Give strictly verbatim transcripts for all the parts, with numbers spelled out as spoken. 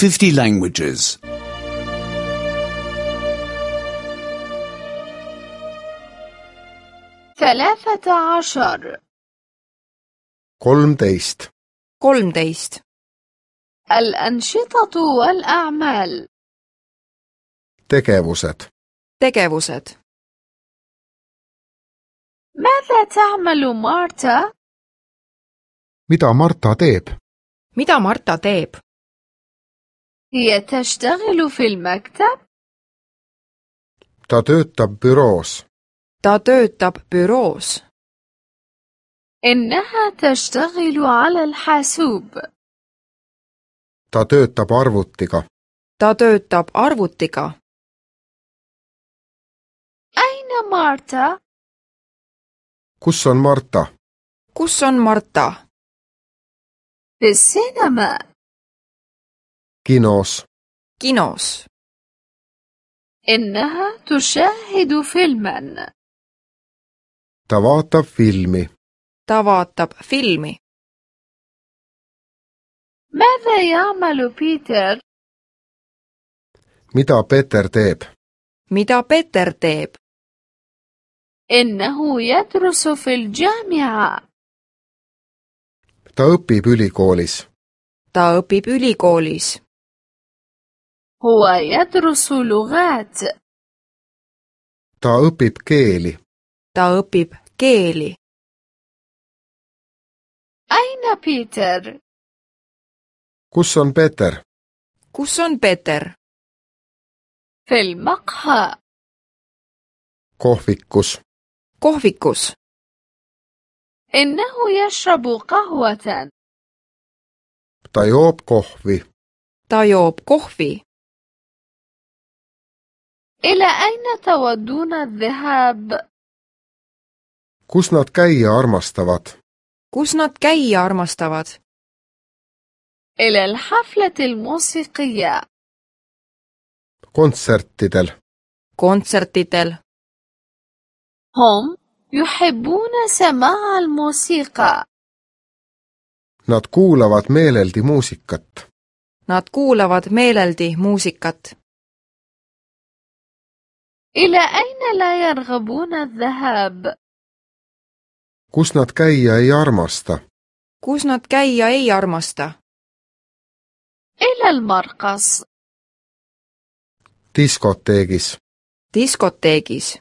fifty languages. ثلاثة عشر. kolmteist, kolmteist. الأنشطة والأعمال. tegevused. tegevused. ماذا تعمل مارتا؟ mida Marta teeb? mida Marta teeb? هي تشتغل في المكتب. ta töötab büroos. ta töötab büroos. إنها تشتغل على الحاسوب. ta töötab arvutiga. ta töötab arvutiga. أين مارتا؟ kus on Marta? kus on Marta? في السينما. kinos. kinos. إنها تشاهد فيلما. ta vaatab filmi. ta vaatab filmi. ماذا يعمل بيتر؟ mida Peeter teeb? mida Peeter teeb? إنه يدرس في الجامعة. ta õpib ülikoolis. ta õpib ülikoolis. هو يدرس لغات. ta õpib keeli. ta õpib keeli. أين بيتر؟ kus on Peeter? kus on Peeter? في المقهى. kohvikus. kohvikus. إنه يشرب قهوة. ta joob kohvi. ta joob kohvi. إلى أين تودون الذهاب؟ kus nad käia armastavad? kus nad käia armastavad? إلى الحفلة الموسيقية. kontsertidel. kontsertidel. هم يحبون سماع الموسيقى. Nad kuulavad meeleldi muusikat. Nad kuulavad meeleldi muusikat. إلى أين لا يرغبون الذهاب؟ kus nad käia ei armasta? kus nad käia ei armasta? إلى المرقص. diskoteegis. diskoteegis.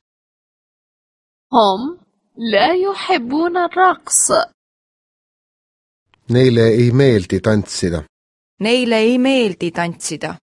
هم لا يحبون الرقص. Neile ei meeldi tantsida. Neile ei meeldi tantsida.